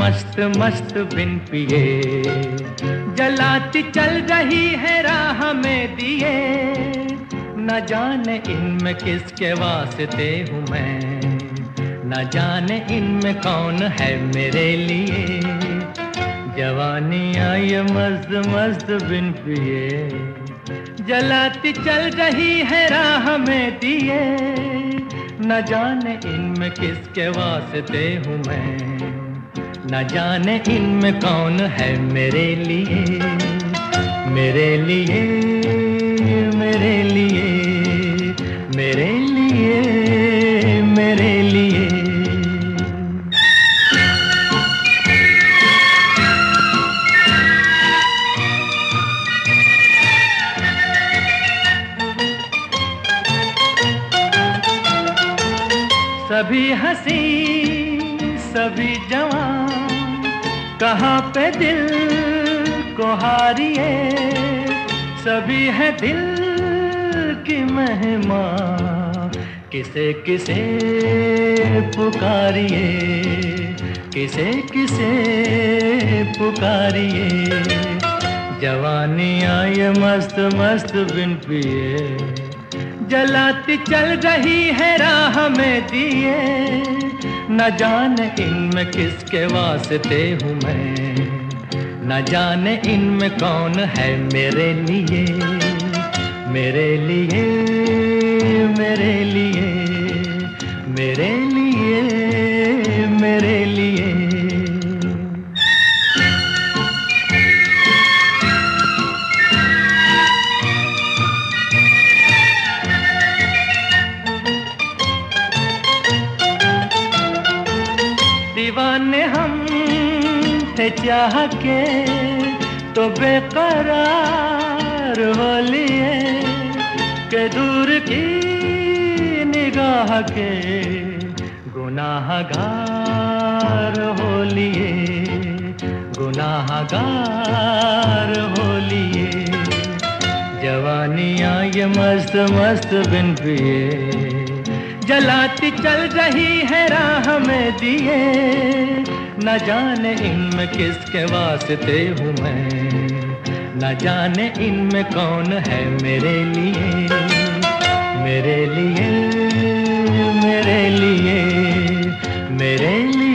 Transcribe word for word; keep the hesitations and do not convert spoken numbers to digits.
मस्त मस्त बिन पिए, जलाती चल रही है राह में दिए। न जाने इनमें किसके वास्ते हूँ मैं, न जाने इनमें कौन है मेरे लिए। जवानी आई मस्त मस्त बिन पिए, जलाती चल रही है राह में दिए। न जाने इनमें किसके वास्ते हूँ मैं, न जाने इनमें कौन है मेरे लिए। मेरे लिए मेरे लिए मेरे लिए मेरे लिए। सभी हंसी सभी जवान, कहाँ पे दिल को हारिए। सभी है दिल की मेहमान, किसे किसे पुकारिए, किसे किसे पुकारिए। जवानी आई मस्त मस्त बिन पिए, जलाती चल रही है राह में दिए। न जाने इनमें किसके वास्ते हूँ मैं, न जाने इनमें कौन है मेरे लिए। मेरे लिए मेरे लिए मेरे लिए मेरे लिए। दीवाने हम थे चाह के तो बेकरार हो लिए, के दूर की निगाह के गुनाहगार हो लिए, गुनाहगार हो लिए। जवानी आई मस्त मस्त बिन पिए, जलाती चल रही है राह में दिए। न जाने इनमें किसके वास्ते हूँ मैं, न जाने इनमें कौन है मेरे लिए। मेरे लिए मेरे लिए मेरे लिए।